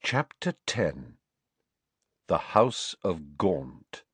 Chapter 10. The House of Gaunt.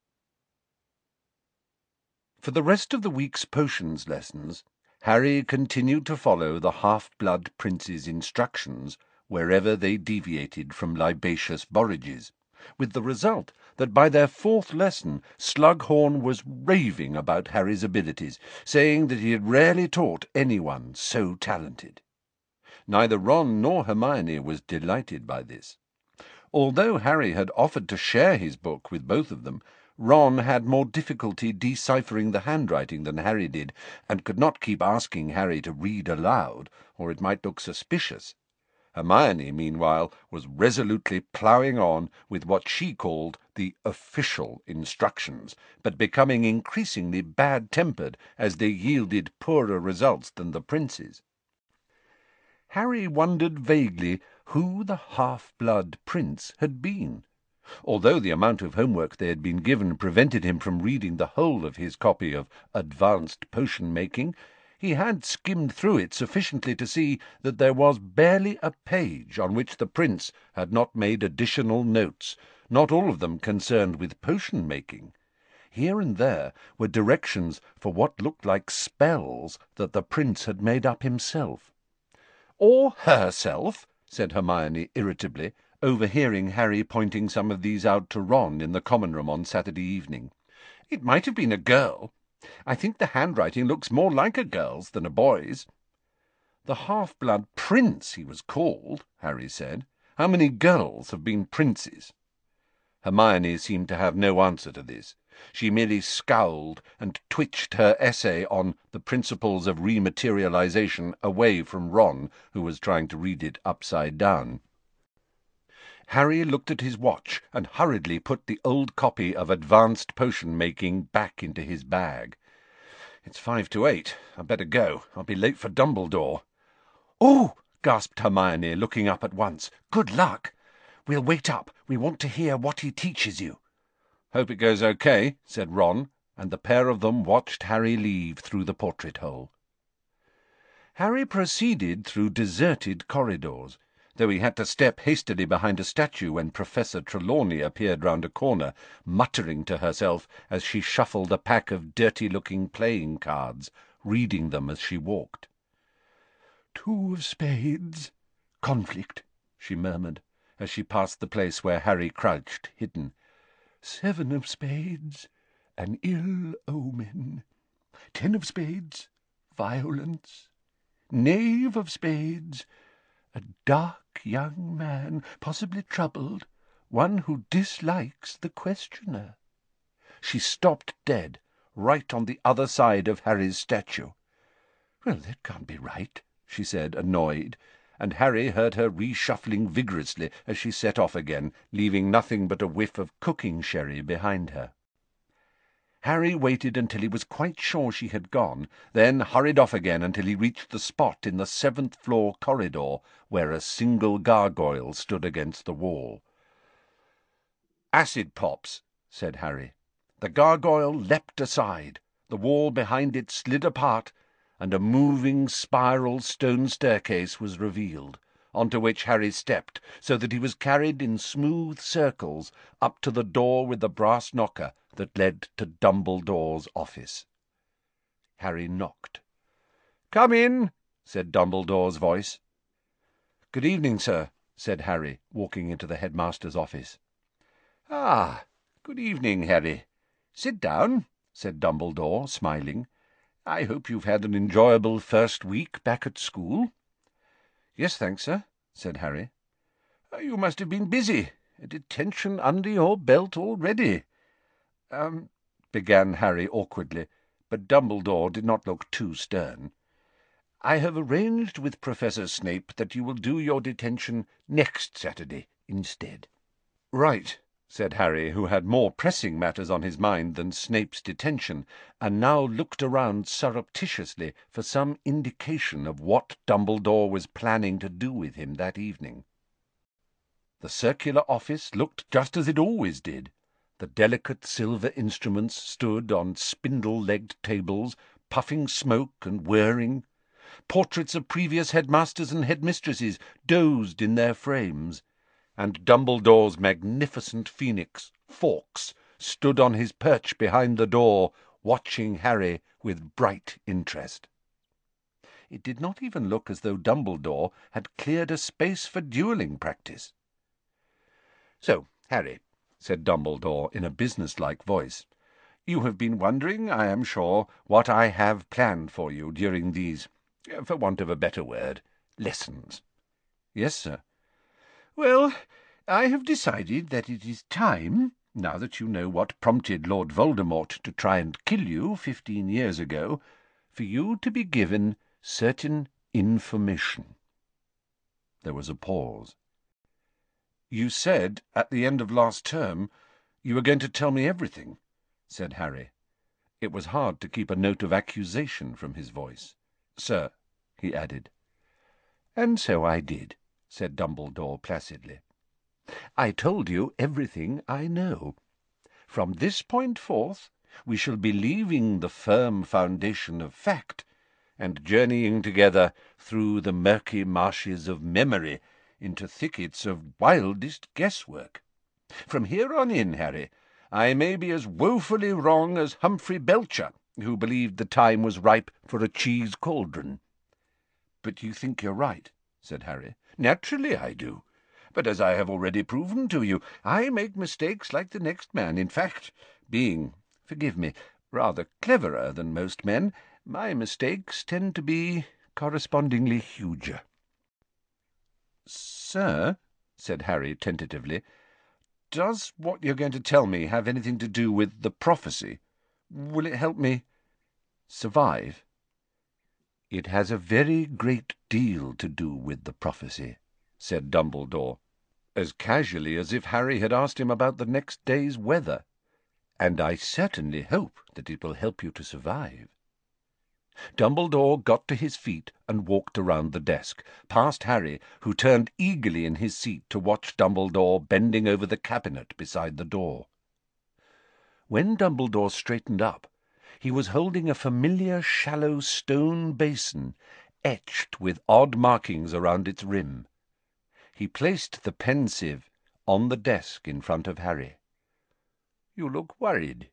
For the rest of the week's potions lessons, Harry continued to follow the half-blood prince's instructions wherever they deviated from Libacious Borrages, with the result that by their fourth lesson Slughorn was raving about Harry's abilities, saying that he had rarely taught anyone so talented. Neither Ron nor Hermione was delighted by this. Although Harry had offered to share his book with both of them, Ron had more difficulty deciphering the handwriting than Harry did, and could not keep asking Harry to read aloud, or it might look suspicious. Hermione, meanwhile, was resolutely ploughing on with what she called the official instructions, but becoming increasingly bad-tempered as they yielded poorer results than the prince's. Harry wondered vaguely who the half-blood prince had been. Although the amount of homework they had been given prevented him from reading the whole of his copy of Advanced Potion-Making, he had skimmed through it sufficiently to see that there was barely a page on which the prince had not made additional notes, not all of them concerned with potion-making. Here and there were directions for what looked like spells that the prince had made up himself. "Or herself," said Hermione irritably, overhearing Harry pointing some of these out to Ron in the common room on Saturday evening. "It might have been a girl. I think the handwriting looks more like a girl's than a boy's." "The half-blood prince he was called," Harry said. "How many girls have been princes?" Hermione seemed to have no answer to this. She merely scowled and twitched her essay on the principles of rematerialization away from Ron, who was trying to read it upside down. Harry looked at his watch and hurriedly put the old copy of Advanced Potion-Making back into his bag. "It's 7:55. I'd better go. I'll be late for Dumbledore." "Oh!" gasped Hermione, looking up at once. "Good luck! We'll wait up. We want to hear what he teaches you." "Hope it goes okay," said Ron, and the pair of them watched Harry leave through the portrait-hole. Harry proceeded through deserted corridors, though he had to step hastily behind a statue when Professor Trelawney appeared round a corner, muttering to herself as she shuffled a pack of dirty-looking playing cards, reading them as she walked. "2 of spades. Conflict," she murmured, as she passed the place where Harry crouched, hidden. 7 of spades. An ill omen. 10 of spades. Violence. Knave of spades. A dark young man, possibly troubled, one who dislikes the questioner." She stopped dead, right on the other side of Harry's statue. "Well, that can't be right," she said, annoyed, and Harry heard her reshuffling vigorously as she set off again, leaving nothing but a whiff of cooking sherry behind her. Harry waited until he was quite sure she had gone, then hurried off again until he reached the spot in the 7th-floor corridor where a single gargoyle stood against the wall. "Acid pops," said Harry. The gargoyle leapt aside, the wall behind it slid apart, and a moving spiral stone staircase was revealed, onto which Harry stepped, so that he was carried in smooth circles up to the door with the brass knocker that led to Dumbledore's office. Harry knocked. "Come in," said Dumbledore's voice. "Good evening, sir," said Harry, walking into the headmaster's office. "Ah, good evening, Harry. Sit down," said Dumbledore, smiling. "I hope you've had an enjoyable first week back at school." "Yes, thanks, sir," said Harry. "You must have been busy. A detention under your belt already." Began Harry awkwardly, but Dumbledore did not look too stern. "I have arranged with Professor Snape that you will do your detention next Saturday instead." "Right," said Harry, who had more pressing matters on his mind than Snape's detention, and now looked around surreptitiously for some indication of what Dumbledore was planning to do with him that evening. The circular office looked just as it always did. The delicate silver instruments stood on spindle-legged tables, puffing smoke and whirring. Portraits of previous headmasters and headmistresses dozed in their frames, and Dumbledore's magnificent phoenix, Fawkes, stood on his perch behind the door, watching Harry with bright interest. It did not even look as though Dumbledore had cleared a space for duelling practice. "So, Harry," said Dumbledore in a business-like voice, "you have been wondering, I am sure, what I have planned for you during these, for want of a better word, lessons." "Yes, sir." "Well, I have decided that it is time, now that you know what prompted Lord Voldemort to try and kill you 15 years ago, for you to be given certain information." There was a pause. "You said at the end of last term you were going to tell me everything," said Harry. It was hard to keep a note of accusation from his voice. "Sir," he added. "And so I did," said Dumbledore placidly. "I told you everything I know. From this point forth we shall be leaving the firm foundation of fact and journeying together through the murky marshes of memory into thickets of wildest guesswork. From here on in, Harry, I may be as woefully wrong as Humphrey Belcher, who believed the time was ripe for a cheese cauldron." "But you think you're right," said Harry. "Naturally I do. But as I have already proven to you, I make mistakes like the next man. In fact, being, forgive me, rather cleverer than most men, my mistakes tend to be correspondingly huger." "Sir," said Harry tentatively, "does what you're going to tell me have anything to do with the prophecy? Will it help me survive?" "It has a very great deal to do with the prophecy," said Dumbledore, as casually as if Harry had asked him about the next day's weather. "And I certainly hope that it will help you to survive." Dumbledore got to his feet and walked around the desk, past Harry, who turned eagerly in his seat to watch Dumbledore bending over the cabinet beside the door. When Dumbledore straightened up, he was holding a familiar shallow stone basin, etched with odd markings around its rim. He placed the pensieve on the desk in front of Harry. "You look worried."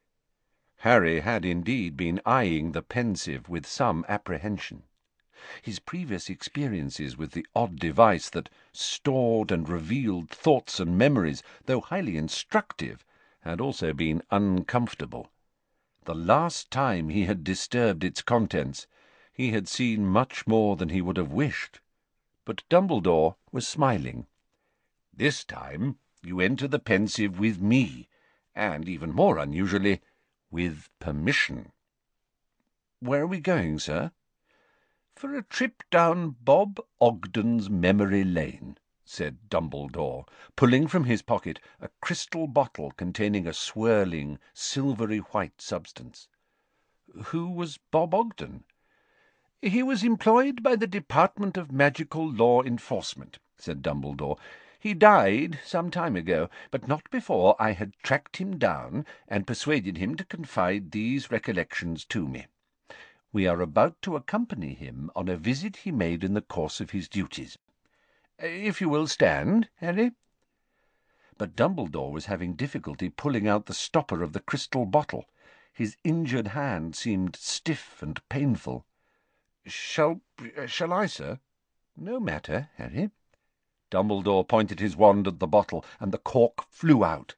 Harry had indeed been eyeing the pensieve with some apprehension. His previous experiences with the odd device that stored and revealed thoughts and memories, though highly instructive, had also been uncomfortable. The last time he had disturbed its contents, he had seen much more than he would have wished. But Dumbledore was smiling. "This time you enter the pensieve with me, and, even more unusually, with permission." "Where are we going, sir?" "For a trip down Bob Ogden's memory lane," said Dumbledore, pulling from his pocket a crystal bottle containing a swirling, silvery white substance. "Who was Bob Ogden?" "He was employed by the Department of Magical Law Enforcement," said Dumbledore. "He died some time ago, but not before I had tracked him down and persuaded him to confide these recollections to me. We are about to accompany him on a visit he made in the course of his duties. If you will stand, Harry." But Dumbledore was having difficulty pulling out the stopper of the crystal bottle. His injured hand seemed stiff and painful. Shall I, sir?" "No matter, Harry." Dumbledore pointed his wand at the bottle, and the cork flew out.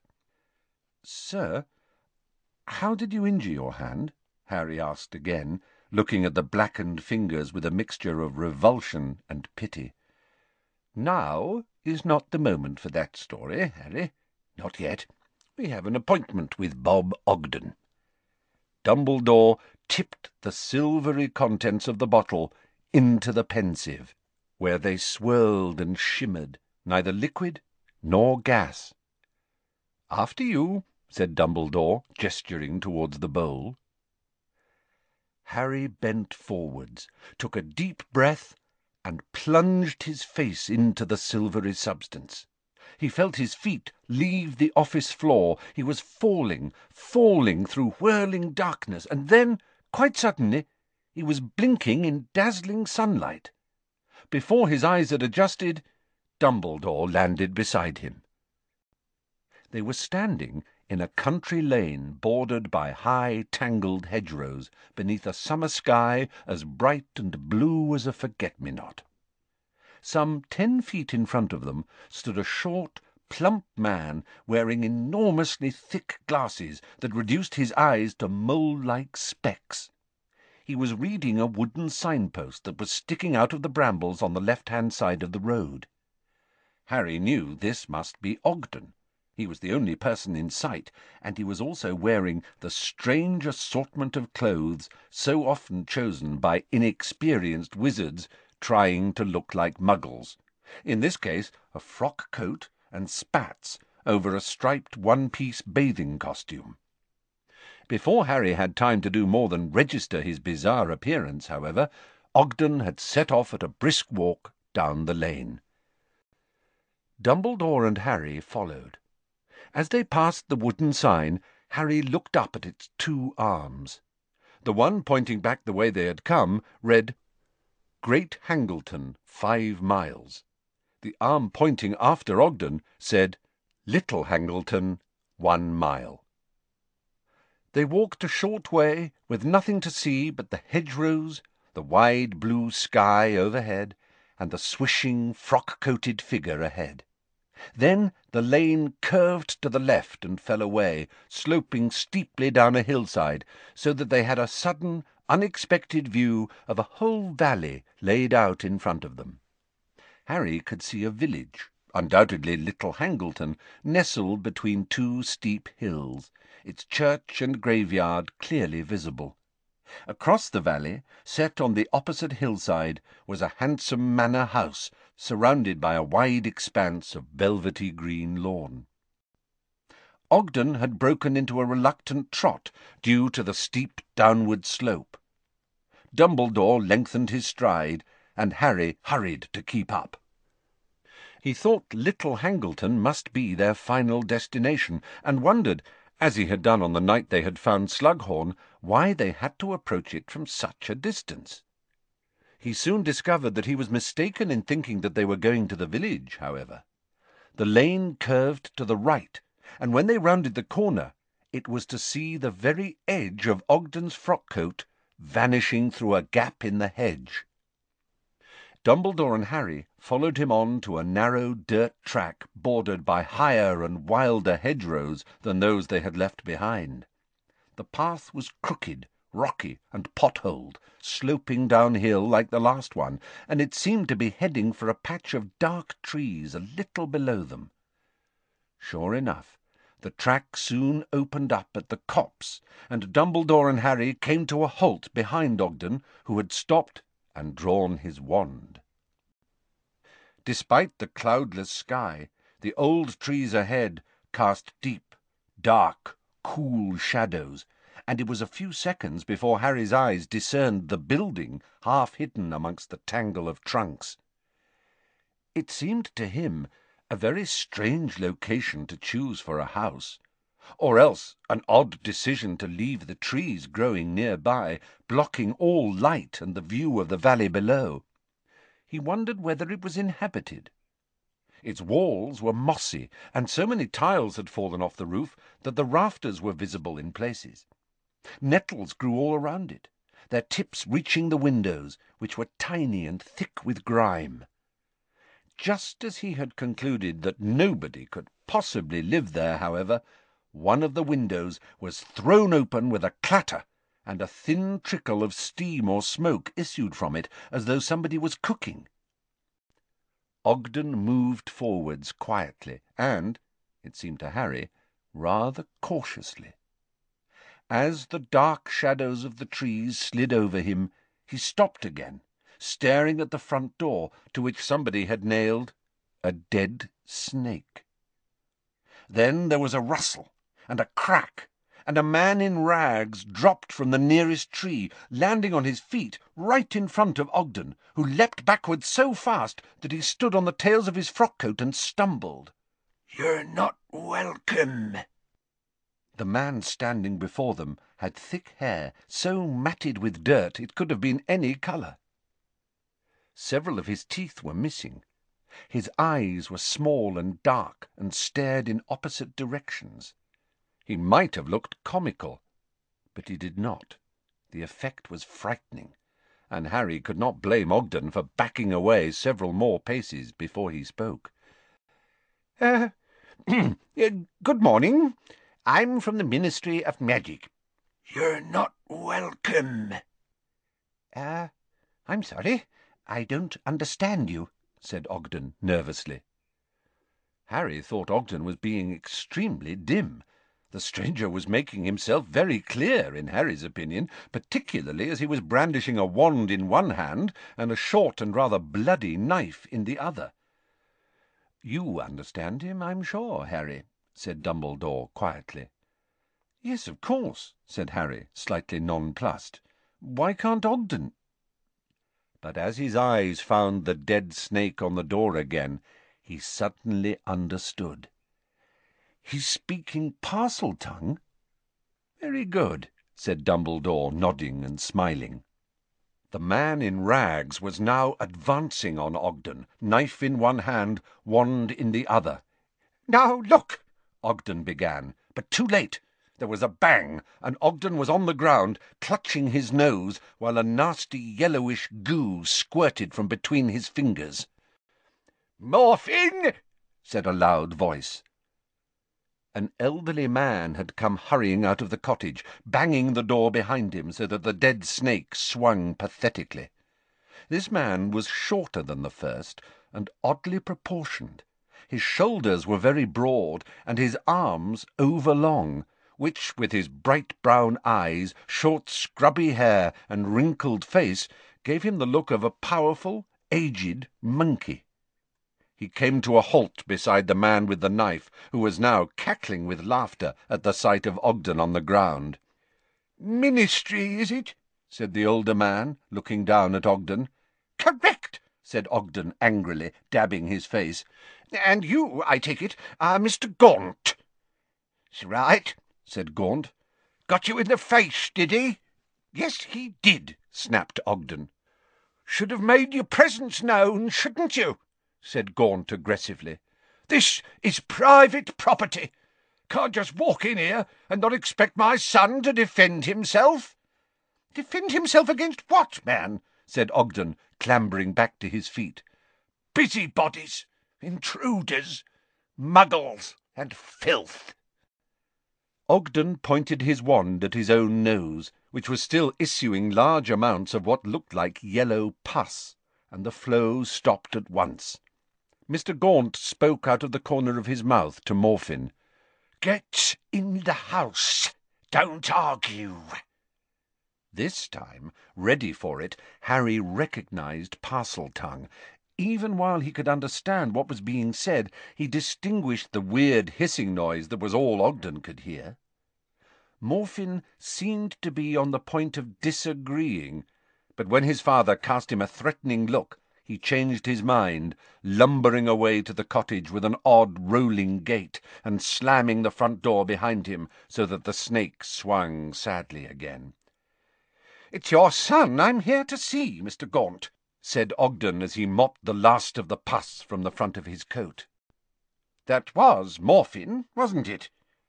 "Sir, how did you injure your hand?" Harry asked again, looking at the blackened fingers with a mixture of revulsion and pity. "Now is not the moment for that story, Harry. Not yet. We have an appointment with Bob Ogden." Dumbledore tipped the silvery contents of the bottle into the pensieve, where they swirled and shimmered, neither liquid nor gas. "After you," said Dumbledore, gesturing towards the bowl. Harry bent forwards, took a deep breath, and plunged his face into the silvery substance. He felt his feet leave the office floor. He was falling through whirling darkness, and then, quite suddenly, he was blinking in dazzling sunlight. Before his eyes had adjusted, Dumbledore landed beside him. They were standing in a country lane bordered by high, tangled hedgerows, beneath a summer sky as bright and blue as a forget-me-not. Some 10 feet in front of them stood a short, plump man wearing enormously thick glasses that reduced his eyes to mole-like specks. He was reading a wooden signpost that was sticking out of the brambles on the left-hand side of the road. Harry knew this must be Ogden. He was the only person in sight, and he was also wearing the strange assortment of clothes so often chosen by inexperienced wizards trying to look like muggles. In this case, a frock coat and spats over a striped one-piece bathing costume. Before Harry had time to do more than register his bizarre appearance, however, Ogden had set off at a brisk walk down the lane. Dumbledore and Harry followed. As they passed the wooden sign, Harry looked up at its 2 arms. The one pointing back the way they had come read, "Great Hangleton, 5 miles." The arm pointing after Ogden said, "Little Hangleton, 1 mile." They walked a short way with nothing to see but the hedgerows, the wide blue sky overhead, and the swishing, frock-coated figure ahead. Then the lane curved to the left and fell away, sloping steeply down a hillside, so that they had a sudden, unexpected view of a whole valley laid out in front of them. Harry could see a village, undoubtedly Little Hangleton, nestled between 2 steep hills, its church and graveyard clearly visible. Across the valley, set on the opposite hillside, was a handsome manor house, surrounded by a wide expanse of velvety green lawn. Ogden had broken into a reluctant trot due to the steep downward slope. Dumbledore lengthened his stride, and Harry hurried to keep up. He thought Little Hangleton must be their final destination, and wondered, as he had done on the night they had found Slughorn, why they had to approach it from such a distance. He soon discovered that he was mistaken in thinking that they were going to the village, however. The lane curved to the right, and when they rounded the corner, it was to see the very edge of Ogden's frock-coat vanishing through a gap in the hedge. Dumbledore and Harry followed him on to a narrow dirt track bordered by higher and wilder hedgerows than those they had left behind. The path was crooked, rocky, and potholed, sloping downhill like the last one, and it seemed to be heading for a patch of dark trees a little below them. Sure enough, the track soon opened up at the copse, and Dumbledore and Harry came to a halt behind Ogden, who had stopped and drawn his wand. Despite the cloudless sky, the old trees ahead cast deep, dark, cool shadows, and it was a few seconds before Harry's eyes discerned the building half hidden amongst the tangle of trunks. It seemed to him a very strange location to choose for a house, or else an odd decision to leave the trees growing nearby, blocking all light and the view of the valley below. He wondered whether it was inhabited. Its walls were mossy, and so many tiles had fallen off the roof that the rafters were visible in places. Nettles grew all around it, their tips reaching the windows, which were tiny and thick with grime. Just as he had concluded that nobody could possibly live there, however, one of the windows was thrown open with a clatter, and a thin trickle of steam or smoke issued from it, as though somebody was cooking. Ogden moved forwards quietly and, it seemed to Harry, rather cautiously. As the dark shadows of the trees slid over him, he stopped again, staring at the front door, to which somebody had nailed a dead snake. Then there was a rustle and a crack, and a man in rags dropped from the nearest tree, landing on his feet right in front of Ogden, who leapt backward so fast that he stood on the tails of his frock-coat and stumbled. "You're not welcome." The man standing before them had thick hair, so matted with dirt it could have been any colour. Several of his teeth were missing, His eyes were small and dark, and stared in opposite directions. He might have looked comical, but he did not. The effect was frightening, and Harry could not blame Ogden for backing away several more paces before he spoke. Good morning. I'm from the Ministry of Magic." "You're not welcome." I'm sorry, I don't understand you," said Ogden nervously. Harry thought Ogden was being extremely dim. The stranger was making himself very clear, in Harry's opinion, particularly as he was brandishing a wand in one hand and a short and rather bloody knife in the other. "You understand him, I'm sure, Harry," said Dumbledore quietly. "Yes, of course," said Harry, slightly nonplussed. "Why can't Ogden—" But as his eyes found the dead snake on the door again, he suddenly understood. "He's speaking Parseltongue?" "Very good," said Dumbledore, nodding and smiling. The man in rags was now advancing on Ogden, knife in one hand, wand in the other. "Now look," Ogden began, but too late. There was a bang, and Ogden was on the ground, clutching his nose, while a nasty yellowish goo squirted from between his fingers. "Morphine!" said a loud voice. An elderly man had come hurrying out of the cottage, banging the door behind him so that the dead snake swung pathetically. This man was shorter than the first, and oddly proportioned. His shoulders were very broad, and his arms overlong, which, with his bright brown eyes, short scrubby hair, and wrinkled face, gave him the look of a powerful, aged monkey. He came to a halt beside the man with the knife, who was now cackling with laughter at the sight of Ogden on the ground. "Ministry, is it?" said the older man, looking down at Ogden. "Correct," said Ogden angrily, dabbing his face. "And you, I take it, are Mr. Gaunt." "That's right," said Gaunt. "Got you in the face, did he?" "Yes, he did," snapped Ogden. "Should have made your presence known, shouldn't you?" said Gaunt aggressively. "This is private property. Can't just walk in here and not expect my son to defend himself." "Defend himself against what, man?" said Ogden, clambering back to his feet. "Busybodies, intruders, muggles, and filth." Ogden pointed his wand at his own nose, which was still issuing large amounts of what looked like yellow pus, and the flow stopped at once. Mr. Gaunt spoke out of the corner of his mouth to Morphine. "Get in the house. Don't argue." This time, ready for it, Harry recognized Parseltongue. Even while he could understand what was being said, he distinguished the weird hissing noise that was all Ogden could hear. Morphine seemed to be on the point of disagreeing, but when his father cast him a threatening look, he changed his mind, lumbering away to the cottage with an odd rolling gait, and slamming the front door behind him so that the snake swung sadly again. "It's your son I'm here to see, Mr. Gaunt," said Ogden as he mopped the last of the pus from the front of his coat. "That was Morphine, wasn't it?"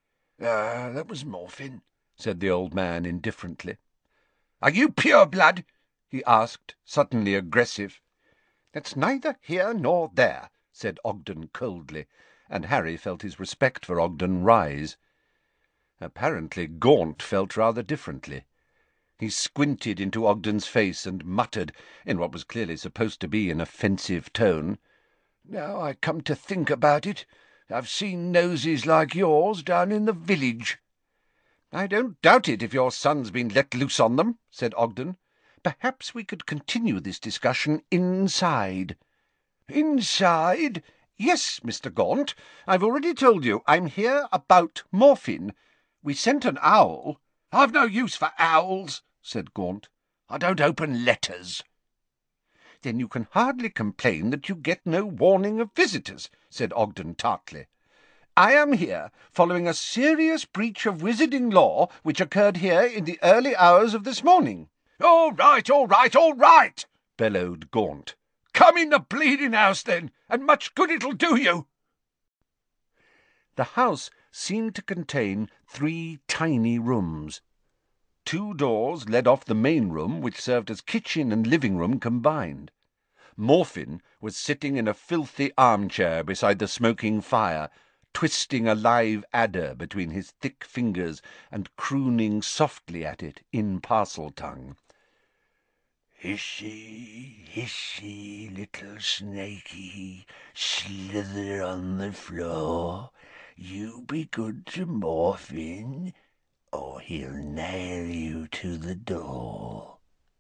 That was Morphine," said the old man indifferently. "Are you pure blood?" he asked, suddenly aggressive. "That's neither here nor there," said Ogden coldly, and Harry felt his respect for Ogden rise. Apparently Gaunt felt rather differently. He squinted into Ogden's face and muttered, in what was clearly supposed to be an offensive tone, "Now I come to think about it, I've seen noses like yours down in the village." "I don't doubt it if your son's been let loose on them," said Ogden. "Perhaps we could continue this discussion inside." "Inside?" "Yes, Mr. Gaunt. I've already told you I'm here about Morphine. We sent an owl—" "I've no use for owls," said Gaunt. "I don't open letters." "Then you can hardly complain that you get no warning of visitors," said Ogden tartly. "I am here following a serious breach of wizarding law which occurred here in the early hours of this morning." All right, all right, all right," bellowed Gaunt. come in the bleeding house, then, and much good it'll do you." The house seemed to contain 3 tiny rooms. 2 doors led off the main room, which served as kitchen and living room combined. Morfin was sitting in a filthy armchair beside the smoking fire, twisting a live adder between his thick fingers and crooning softly at it in Parseltongue. "Hissy, hissy, little snaky, slither on the floor. You be good to Morfin, or he'll nail you to the door."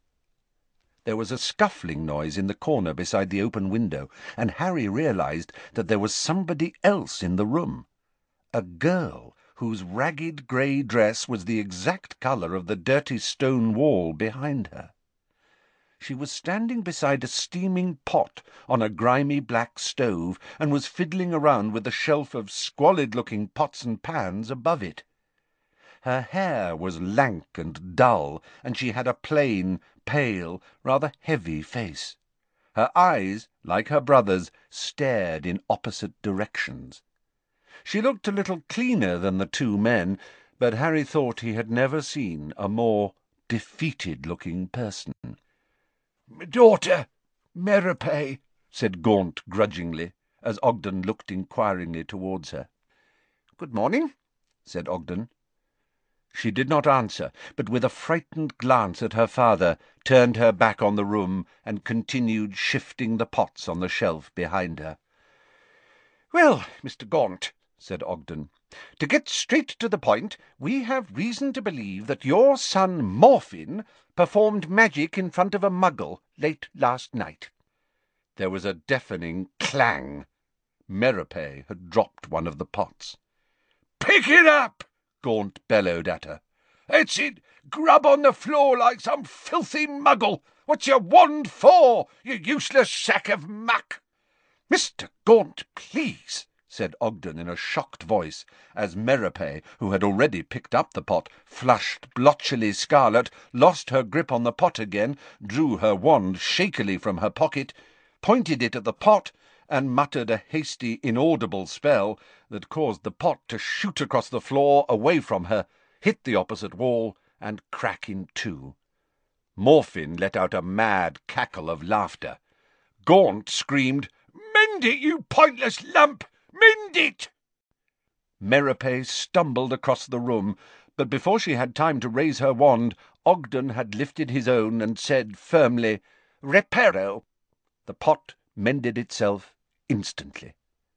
There was a scuffling noise in the corner beside the open window, and Harry realized that there was somebody else in the room. A girl whose ragged grey dress was the exact colour of the dirty stone wall behind her. She was standing beside a steaming pot on a grimy black stove, and was fiddling around with a shelf of squalid-looking pots and pans above it. Her hair was lank and dull, and she had a plain, pale, rather heavy face. Her eyes, like her brother's, stared in opposite directions. She looked a little cleaner than the 2 men, but Harry thought he had never seen a more defeated-looking person. "My daughter, Merope," said Gaunt grudgingly, as Ogden looked inquiringly towards her. "Good morning," said Ogden. She did not answer, but with a frightened glance at her father, turned her back on the room and continued shifting the pots on the shelf behind her. "Well, Mr. Gaunt," said Ogden, "to get straight to the point, we have reason to believe that your son Morfin performed magic in front of a muggle late last night." There was a deafening clang. Merope had dropped one of the pots. "Pick it up!" Gaunt bellowed at her. "That's it! Grub on the floor like some filthy muggle! What's your wand for, you useless sack of muck?" "Mr. Gaunt, please," said Ogden in a shocked voice, as Merope, who had already picked up the pot, flushed blotchily scarlet, lost her grip on the pot again, drew her wand shakily from her pocket, pointed it at the pot, and muttered a hasty, inaudible spell that caused the pot to shoot across the floor away from her, hit the opposite wall, and crack in 2. Morfin let out a mad cackle of laughter. Gaunt screamed, "Mend it, you pointless lump! Mend it!" Merope stumbled across the room, but before she had time to raise her wand, Ogden had lifted his own and said firmly, "Reparo." The pot mended itself instantly.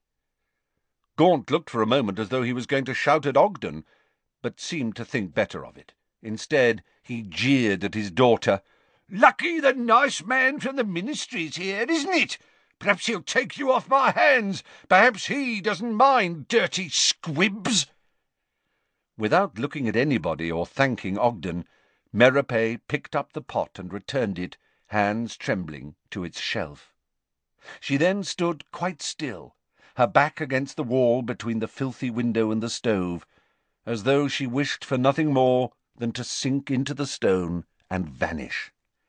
Gaunt looked for a moment as though he was going to shout at Ogden, but seemed to think better of it. Instead, he jeered at his daughter. "Lucky the nice man from the ministry's here, isn't it? Perhaps he'll take you off my hands. Perhaps he doesn't mind dirty squibs." Without looking at anybody or thanking Ogden, Merope picked up the pot and returned it, hands trembling, to its shelf. She then stood quite still, her back against the wall between the filthy window and the stove, as though she wished for nothing more than to sink into the stone and vanish.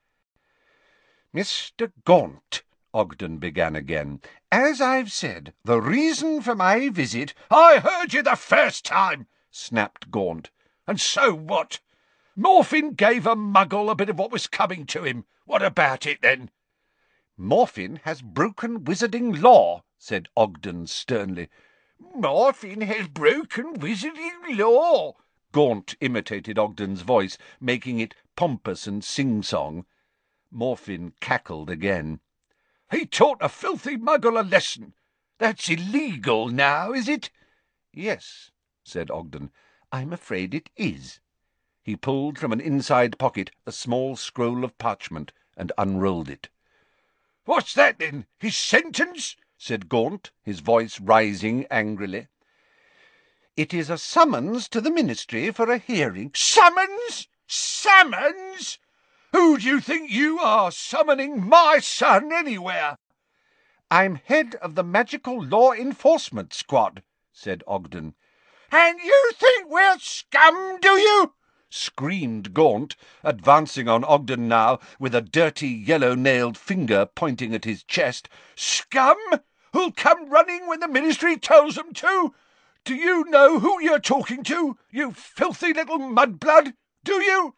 "Mr. Gaunt," Ogden began again, "as I've said, the reason for my visit—" "I heard you the first time," snapped Gaunt. "And so what? Morfin gave a muggle a bit of what was coming to him. What about it, then?" "Morfin has broken wizarding law," said Ogden sternly. "Morfin has broken wizarding law!" Gaunt imitated Ogden's voice, making it pompous and sing-song. Morfin cackled again. "He taught a filthy muggle a lesson. That's illegal now, is it?" "Yes," said Ogden. "I'm afraid it is." He pulled from an inside pocket a small scroll of parchment and unrolled it. "What's that, then? His sentence?" said Gaunt, his voice rising angrily. "It is a summons to the ministry for a hearing." "Summons? Summons? Who do you think you are, summoning my son anywhere?" "I'm head of the Magical Law Enforcement Squad," said Ogden. "And you think we're scum, do you?" screamed Gaunt, advancing on Ogden now, with a dirty yellow-nailed finger pointing at his chest. "Scum, who'll come running when the ministry tells them to? Do you know who you're talking to, you filthy little mudblood? Do you?"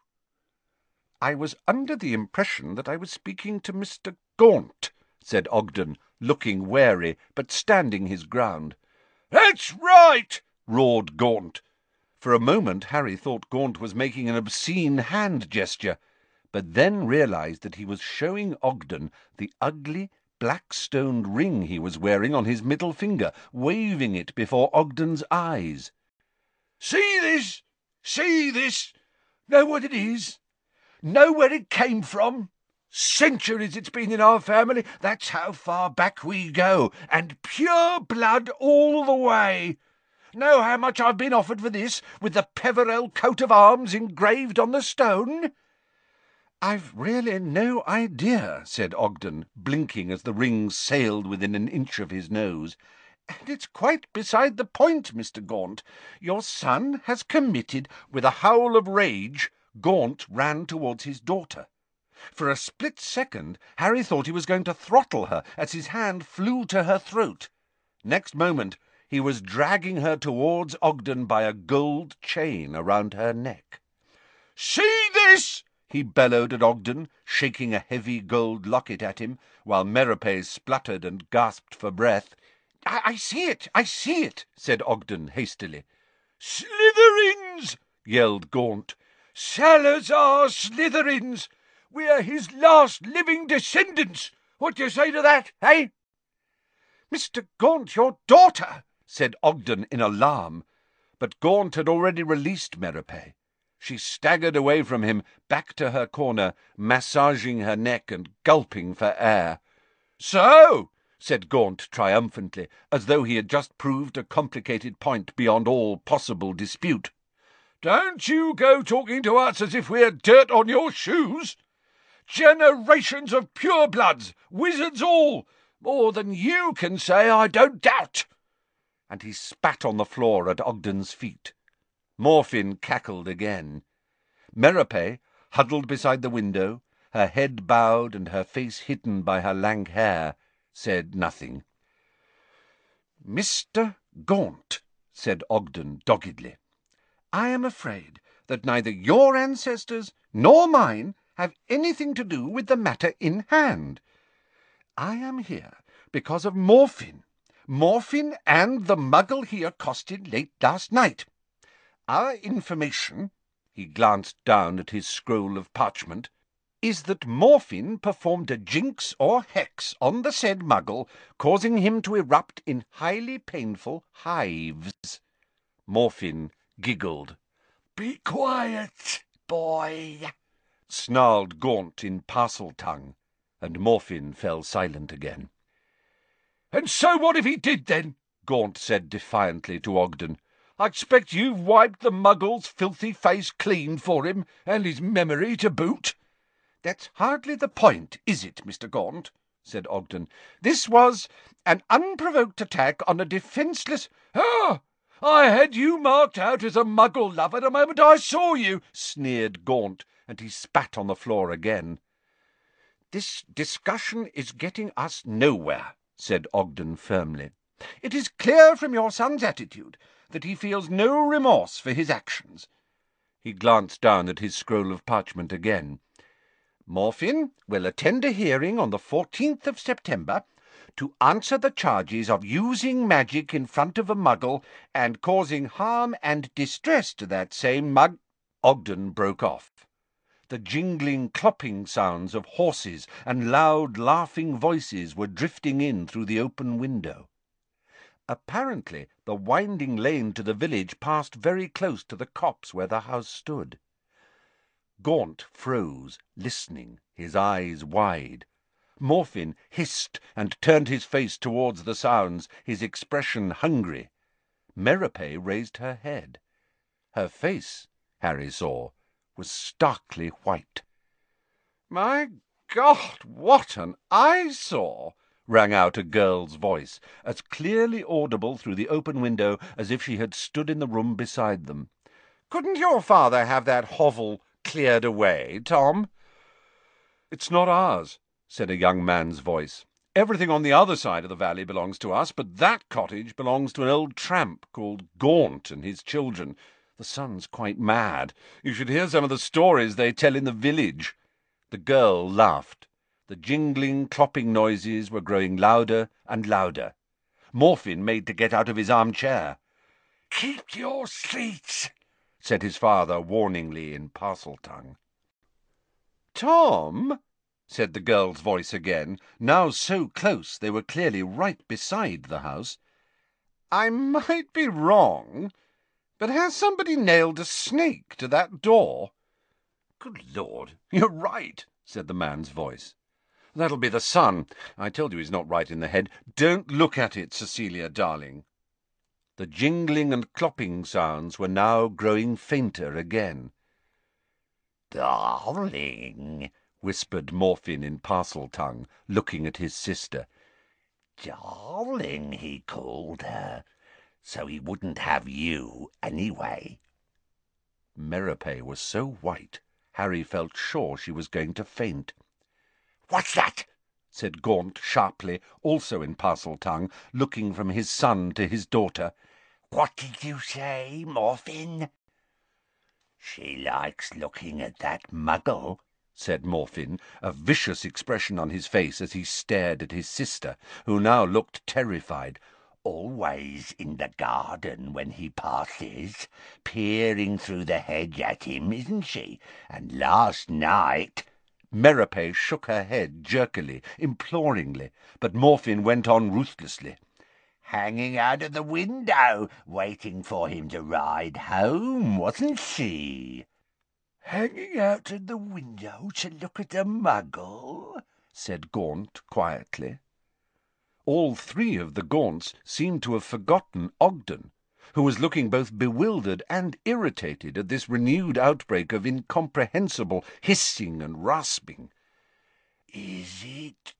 "I was under the impression that I was speaking to Mr. Gaunt," said Ogden, looking wary, but standing his ground. "That's right!" roared Gaunt. For a moment Harry thought Gaunt was making an obscene hand gesture, but then realized that he was showing Ogden the ugly, black-stoned ring he was wearing on his middle finger, waving it before Ogden's eyes. "See this? See this? Know what it is? Know where it came from? Centuries it's been in our family. That's how far back we go, and pure blood all the way. Know how much I've been offered for this, with the Peverell coat of arms engraved on the stone?" "I've really no idea," said Ogden, blinking as the ring sailed within an inch of his nose. "And it's quite beside the point, Mr. Gaunt. Your son has committed—" With a howl of rage, Gaunt ran towards his daughter. For a split second Harry thought he was going to throttle her as his hand flew to her throat. Next moment he was dragging her towards Ogden by a gold chain around her neck. "See this?" he bellowed at Ogden, shaking a heavy gold locket at him, while Merope spluttered and gasped for breath. I see it, said Ogden hastily. "Slytherins!" yelled Gaunt. "Salazar Slytherins! We're his last living descendants. What do you say to that, eh?" "Mr. Gaunt, your daughter!" said Ogden in alarm, but Gaunt had already released Merope. She staggered away from him, back to her corner, massaging her neck and gulping for air. "So," said Gaunt triumphantly, as though he had just proved a complicated point beyond all possible dispute, "don't you go talking to us as if we're dirt on your shoes. Generations of purebloods, wizards all, more than you can say, I don't doubt." And he spat on the floor at Ogden's feet. Morfin cackled again. Merope, huddled beside the window, her head bowed and her face hidden by her lank hair, said nothing. "Mr. Gaunt," said Ogden doggedly, "I am afraid that neither your ancestors nor mine have anything to do with the matter in hand. I am here because of Morfin and the muggle he accosted late last night. Our information," he glanced down at his scroll of parchment, "is that Morfin performed a jinx or hex on the said muggle, causing him to erupt in highly painful hives." Morfin giggled. "Be quiet, boy," snarled Gaunt in parcel tongue, and Morfin fell silent again. "And so what if he did, then?" Gaunt said defiantly to Ogden. "I expect you've wiped the muggle's filthy face clean for him, and his memory to boot." "That's hardly the point, is it, Mr. Gaunt?" said Ogden. "This was an unprovoked attack on a defenceless—" "Ah! I had you marked out as a muggle lover the moment I saw you," sneered Gaunt, and he spat on the floor again. "This discussion is getting us nowhere," said Ogden firmly. "It is clear from your son's attitude that he feels no remorse for his actions." He glanced down at his scroll of parchment again. "Morfin will attend a hearing on the 14th of September to answer the charges of using magic in front of a muggle and causing harm and distress to that same mug—" Ogden broke off. The jingling, clopping sounds of horses and loud, laughing voices were drifting in through the open window. Apparently the winding lane to the village passed very close to the copse where the house stood. Gaunt froze, listening, his eyes wide. Morfin hissed and turned his face towards the sounds, his expression hungry. Merope raised her head. Her face, Harry saw, was starkly white. "My God, what an eyesore!" rang out a girl's voice, as clearly audible through the open window as if she had stood in the room beside them. Couldn't your father have that hovel cleared away, Tom?" "It's not ours," said a young man's voice. "Everything on the other side of the valley belongs to us, but that cottage belongs to an old tramp called Gaunt and his children. The son's quite mad. You should hear some of the stories they tell in the village." The girl laughed. The jingling, clopping noises were growing louder and louder. Morfin made to get out of his armchair. "Keep your seats," said his father warningly in Parseltongue. "Tom," said the girl's voice again, now so close they were clearly right beside the house, "I might be wrong, but has somebody nailed a snake to that door?" "Good Lord, you're right," said the man's voice. "That'll be the sun. I told you he's not right in the head. Don't look at it, Cecilia, darling." The jingling and clopping sounds were now growing fainter again. "Darling," whispered Morfin in Parseltongue, looking at his sister. "Darling," he called her, so he wouldn't have you anyway. Merope was so white, Harry felt sure she was going to faint. "What's that?" said Gaunt sharply, also in Parseltongue, looking from his son to his daughter. "What did you say, Morfin?" "She likes looking at that muggle," said Morfin, a vicious expression on his face as he stared at his sister, who now looked terrified. "Always in the garden when he passes, peering through the hedge at him, isn't she? And last night—" Merope shook her head jerkily, imploringly, but Morfin went on ruthlessly. "Hanging out of the window, waiting for him to ride home, wasn't she?" "Hanging out of the window to look at a muggle?" said Gaunt quietly. All three of the Gaunts seemed to have forgotten Ogden, who was looking both bewildered and irritated at this renewed outbreak of incomprehensible hissing and rasping. "Is it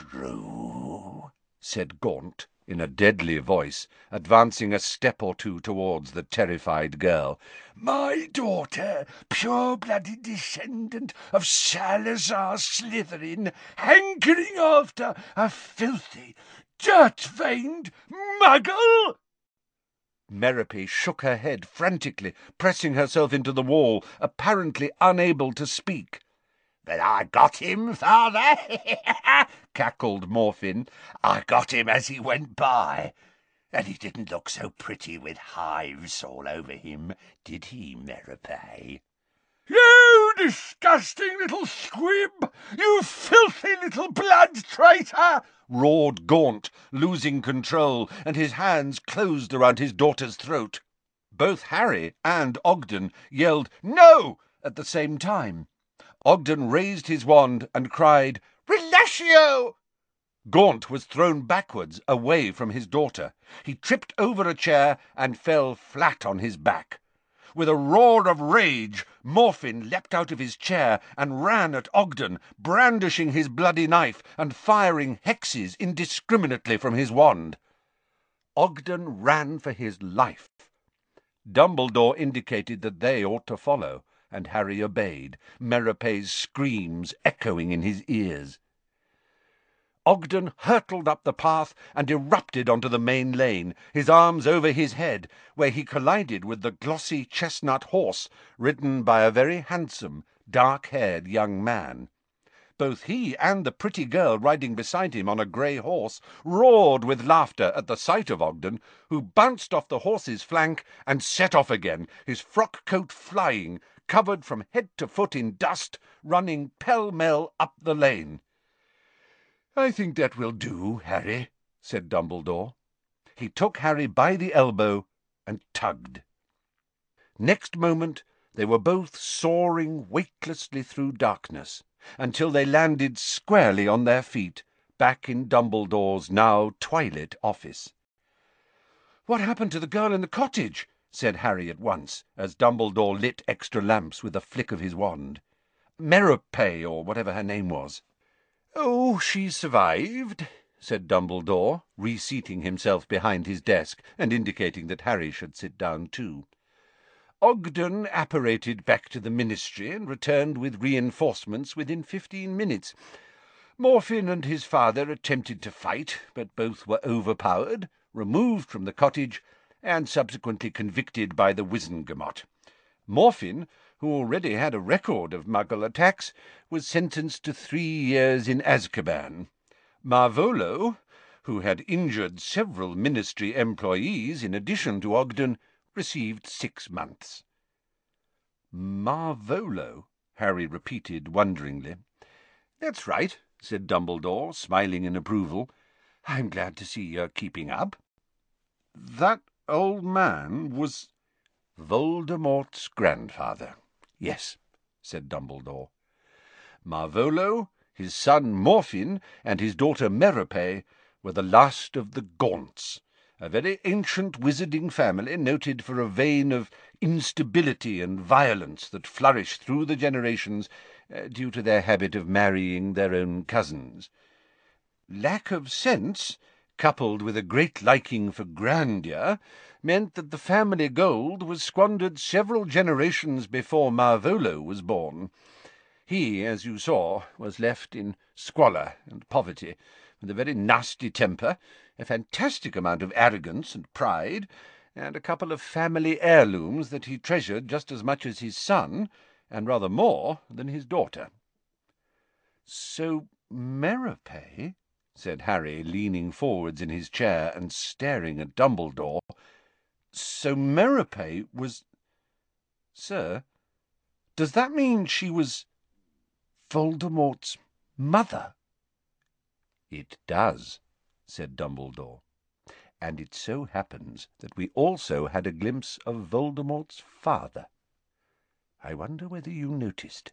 true?" said Gaunt in a deadly voice, advancing a step or two towards the terrified girl. "My daughter, pure-blooded descendant of Salazar Slytherin, hankering after a filthy, dirt-veined muggle?" Merope shook her head frantically, pressing herself into the wall, apparently unable to speak. "But I got him, father," cackled Morfin. "I got him as he went by. And he didn't look so pretty with hives all over him, did he, Merope?" "You disgusting little squib! You filthy little blood traitor!" roared Gaunt, losing control, and his hands closed around his daughter's throat. Both Harry and Ogden yelled "No!" at the same time. Ogden raised his wand and cried, "Relatio!" Gaunt was thrown backwards, away from his daughter. He tripped over a chair and fell flat on his back. With a roar of rage, Morfin leapt out of his chair and ran at Ogden, brandishing his bloody knife and firing hexes indiscriminately from his wand. Ogden ran for his life. Dumbledore indicated that they ought to follow, and Harry obeyed, Merope's screams echoing in his ears. Ogden hurtled up the path and erupted onto the main lane, his arms over his head, where he collided with the glossy chestnut horse, ridden by a very handsome, dark-haired young man. Both he and the pretty girl riding beside him on a grey horse roared with laughter at the sight of Ogden, who bounced off the horse's flank and set off again, his frock-coat flying, covered from head to foot in dust, running pell-mell up the lane. "I think that will do, Harry," said Dumbledore. He took Harry by the elbow and tugged. Next moment they were both soaring weightlessly through darkness, until they landed squarely on their feet, back in Dumbledore's now twilit office. "What happened to the girl in the cottage?" said Harry at once, as Dumbledore lit extra lamps with a flick of his wand. "Merope, or whatever her name was." "Oh, she survived," said Dumbledore, reseating himself behind his desk and indicating that Harry should sit down too. Ogden apparated back to the ministry and returned with reinforcements within 15 minutes. Morfin and his father attempted to fight, but both were overpowered, removed from the cottage, and subsequently convicted by the Wizengamot. Morfin, who already had a record of Muggle attacks, was sentenced to 3 years in Azkaban. Marvolo, who had injured several ministry employees in addition to Ogden, received 6 months. Marvolo, Harry repeated wonderingly. That's right, said Dumbledore, smiling in approval. I'm glad to see you're keeping up. That old man was Voldemort's grandfather. Yes, said Dumbledore. Marvolo, his son Morfin, and his daughter Merope were the last of the Gaunts, a very ancient wizarding family noted for a vein of instability and violence that flourished through the generations due to their habit of marrying their own cousins. Lack of sense, coupled with a great liking for grandeur, meant that the family gold was squandered several generations before Marvolo was born. He, as you saw, was left in squalor and poverty, with a very nasty temper, a fantastic amount of arrogance and pride, and a couple of family heirlooms that he treasured just as much as his son, and rather more than his daughter. So Merope, said Harry, leaning forwards in his chair and staring at Dumbledore, so Merope was... Sir, does that mean she was Voldemort's mother? It does, said Dumbledore, and it so happens that we also had a glimpse of Voldemort's father. I wonder whether you noticed.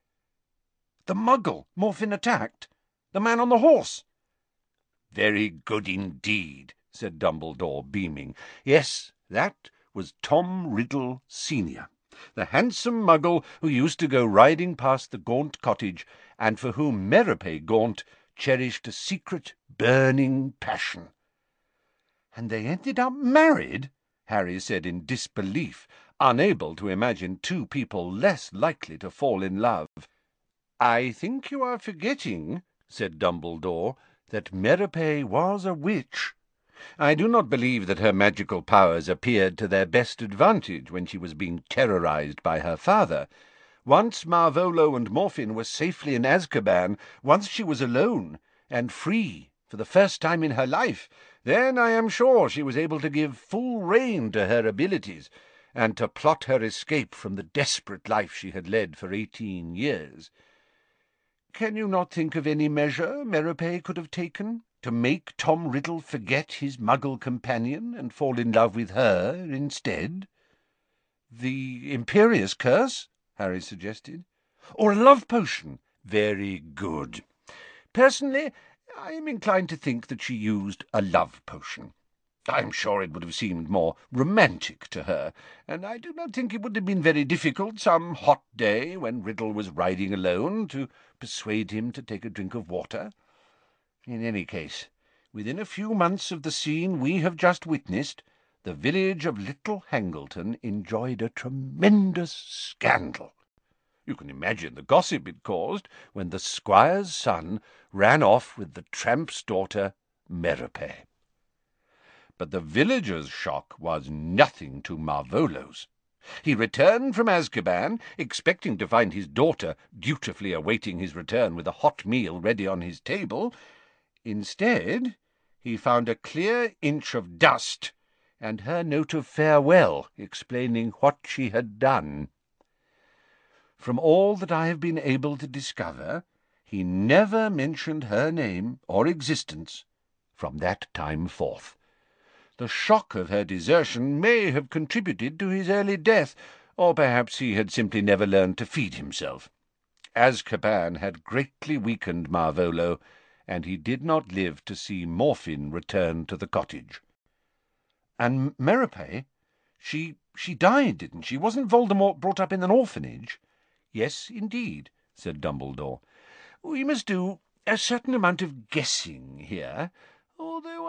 The Muggle Morfin attacked? The man on the horse? Very good indeed, said Dumbledore, beaming. Yes, that was Tom Riddle Senior, the handsome Muggle who used to go riding past the Gaunt cottage, and for whom Merope Gaunt cherished a secret, burning passion. And they ended up married? Harry said in disbelief, unable to imagine two people less likely to fall in love. I think you are forgetting, said Dumbledore, that Merope was a witch. I do not believe that her magical powers appeared to their best advantage when she was being terrorized by her father. Once Marvolo and Morfin were safely in Azkaban, once she was alone and free for the first time in her life, then I am sure she was able to give full rein to her abilities, and to plot her escape from the desperate life she had led for 18 years. Can you not think of any measure Merope could have taken to make Tom Riddle forget his Muggle companion and fall in love with her instead? The Imperious Curse? Harry suggested. Or a love potion? Very good. Personally, I am inclined to think that she used a love potion. I am sure it would have seemed more romantic to her, and I do not think it would have been very difficult some hot day when Riddle was riding alone to persuade him to take a drink of water. In any case, within a few months of the scene we have just witnessed, the village of Little Hangleton enjoyed a tremendous scandal. You can imagine the gossip it caused when the squire's son ran off with the tramp's daughter, Merope. But the villagers' shock was nothing to Marvolo's. He returned from Azkaban, expecting to find his daughter dutifully awaiting his return with a hot meal ready on his table. Instead, he found a clear inch of dust, and her note of farewell explaining what she had done. From all that I have been able to discover, he never mentioned her name or existence from that time forth. The shock of her desertion may have contributed to his early death, or perhaps he had simply never learned to feed himself. Azkaban had greatly weakened Marvolo, and he did not live to see Morfin return to the cottage. And Merope, she died, didn't she? Wasn't Voldemort brought up in an orphanage? Yes, indeed, said Dumbledore. We must do a certain amount of guessing here, although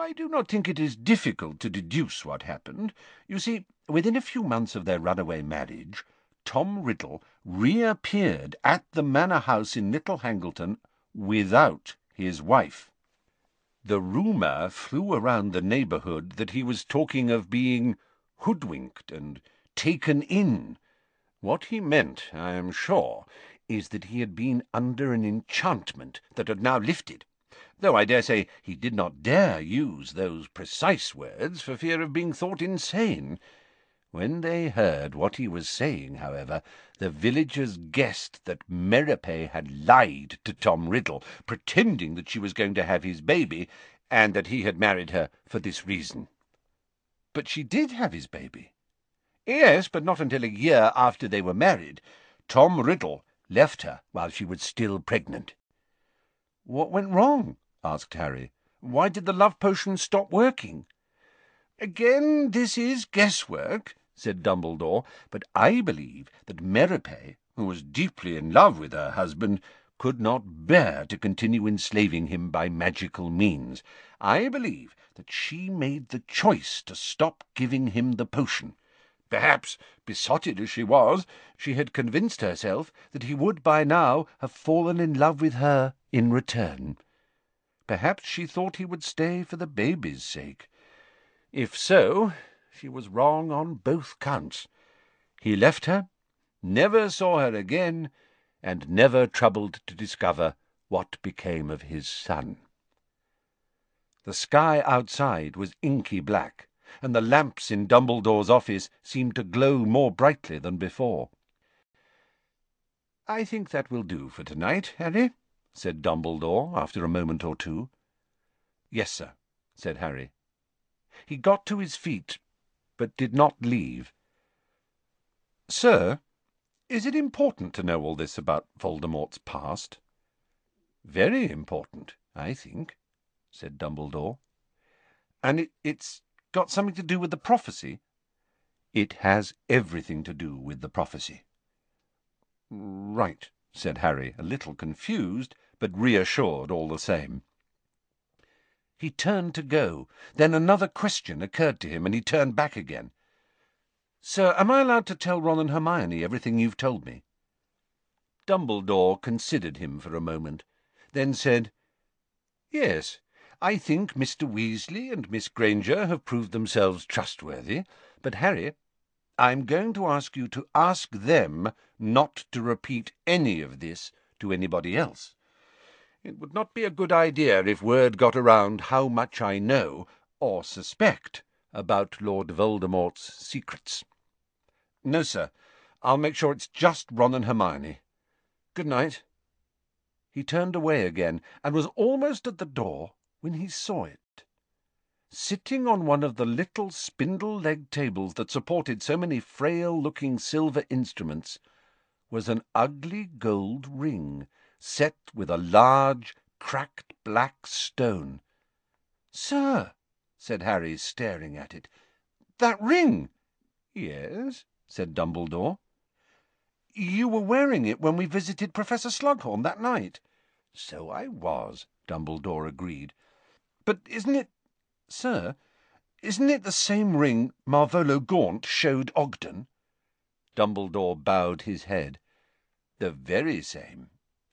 I do not think it is difficult to deduce what happened. You see, within a few months of their runaway marriage, Tom Riddle reappeared at the manor house in Little Hangleton without his wife. The rumour flew around the neighbourhood that he was talking of being hoodwinked and taken in. What he meant, I am sure, is that he had been under an enchantment that had now lifted, though I dare say he did not dare use those precise words for fear of being thought insane. When they heard what he was saying, however, the villagers guessed that Merope had lied to Tom Riddle, pretending that she was going to have his baby, and that he had married her for this reason. But she did have his baby. Yes, but not until a year after they were married. Tom Riddle left her while she was still pregnant. "What went wrong?" asked Harry. "Why did the love potion stop working?" "Again, this is guesswork," said Dumbledore, "but I believe that Merope, who was deeply in love with her husband, could not bear to continue enslaving him by magical means. I believe that she made the choice to stop giving him the potion. Perhaps, besotted as she was, she had convinced herself that he would by now have fallen in love with her in return. Perhaps she thought he would stay for the baby's sake. If so, she was wrong on both counts. He left her, never saw her again, and never troubled to discover what became of his son." The sky outside was inky black, and the lamps in Dumbledore's office seemed to glow more brightly than before. "I think that will do for tonight, Harry," said Dumbledore after a moment or two. "Yes, sir," said Harry. He got to his feet, but did not leave. "Sir, is it important to know all this about Voldemort's past?" "Very important, I think," said Dumbledore. "And it's got something to do with the prophecy?" "It has everything to do with the prophecy." "Right," said Harry, a little confused, but reassured all the same. He turned to go. Then another question occurred to him, and he turned back again. "Sir, am I allowed to tell Ron and Hermione everything you've told me?" Dumbledore considered him for a moment, then said, "Yes, I think Mr. Weasley and Miss Granger have proved themselves trustworthy, but, Harry, I'm going to ask you to ask them not to repeat any of this to anybody else. It would not be a good idea if word got around how much I know, or suspect, about Lord Voldemort's secrets." "No, sir. I'll make sure it's just Ron and Hermione. Good night." He turned away again, and was almost at the door when he saw it. Sitting on one of the little spindle-legged tables that supported so many frail-looking silver instruments was an ugly gold ring, set with a large, cracked black stone. "Sir," said Harry, staring at it, "that ring!" "Yes," said Dumbledore. "You were wearing it when we visited Professor Slughorn that night." "So I was," Dumbledore agreed. "But isn't it, sir, isn't it the same ring Marvolo Gaunt showed Ogden?" Dumbledore bowed his head. "The very same."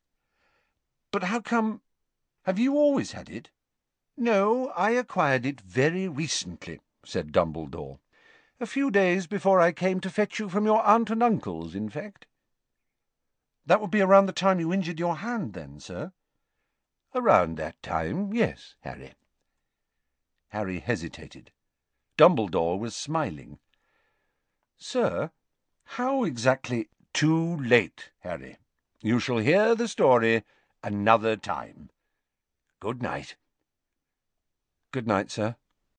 "But how come? Have you always had it?" "No, I acquired it very recently," said Dumbledore. "A few days before I came to fetch you from your aunt and uncle's, in fact." "That would be around the time you injured your hand, then, sir?" "Around that time, yes, Harry." Harry hesitated. Dumbledore was smiling. "Sir, how exactly—" "Too late, Harry. You shall hear the story another time. Good night." "Good night, sir."